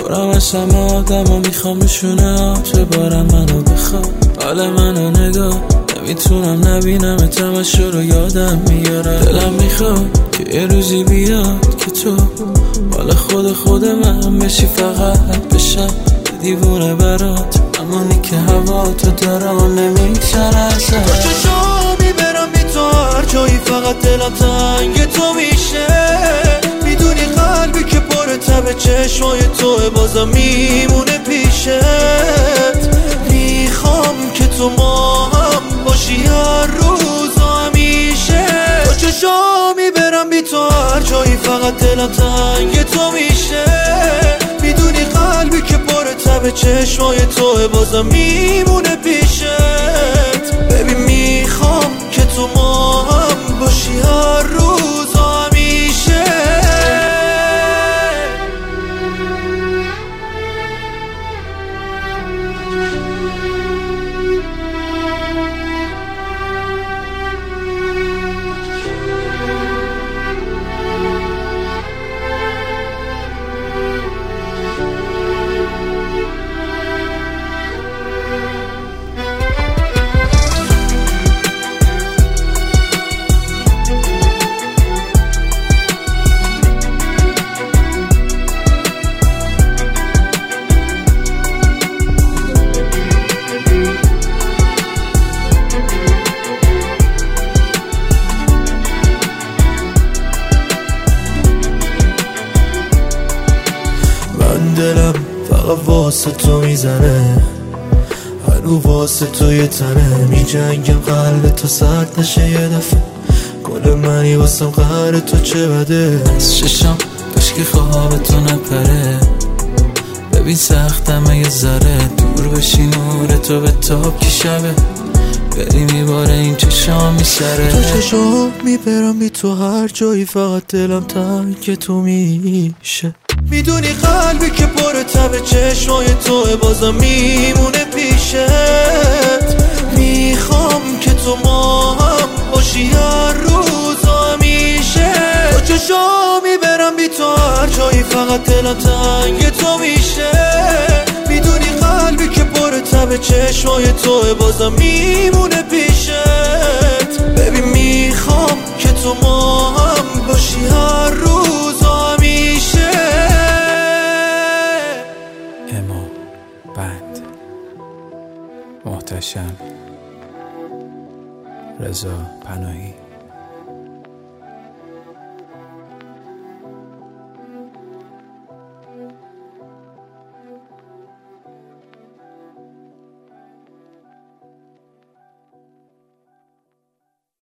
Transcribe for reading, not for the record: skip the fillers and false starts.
دارم از همه آدم ها میخوامشونه تو بارم منو بخواد. حال منو نگاه نمیتونم نبینم تماشا رو یادم میاره. دلم میخواد که یه روزی بیاد که تو حال خود من بشی، فقط بشم دیوونه برات، امانی که هوا تو دارم نمیگذره ازت. با چشام میبرم بی تو هر جایی، فقط دلم تنگ تو میشه. میدونی قلبی که پر تب چشمای توه بازم میمونه پیشت. میخوام که تو ما هم باشی هر روز و همیشه. با چشام میبرم بی تو هر جایی، فقط دلم تنگ تو میشه. میدونی قلبی که پر تب چشمای توه بازم میمونه پیشت. ببین میخوام که تو ما هم باشی هر روز و همیشه. دلم فقط واسه تو میزنه، هنو واسه تو یه تنه. میجنگم قلب تو سرد نشه یه دفعه، گل منی واسم قهر تو چه بده. از ششم کاشکی خواب تو نپره، ببین سختمه یه ذره دور بشی نور تو به تاب که شبه بری میباره این چشام میسره. تو چشام میبرم بی تو هر جایی، فقط دلم تنگ تو میشه. میدونی قلبی که پر تب چشمای توه بازم میمونه پیشت. میخوام که تو ما هم باشی هر روز و همیشه. با چشام میبرم بی تو هر جایی، فقط دلم تنگ تو میشه. میدونی قلبی که پر تب چشمای توه بازم میمونه پیشت. ببین میخوام که تو ما هم باشی هر روز و همیشه. اما بند محتشم رضا پناهی.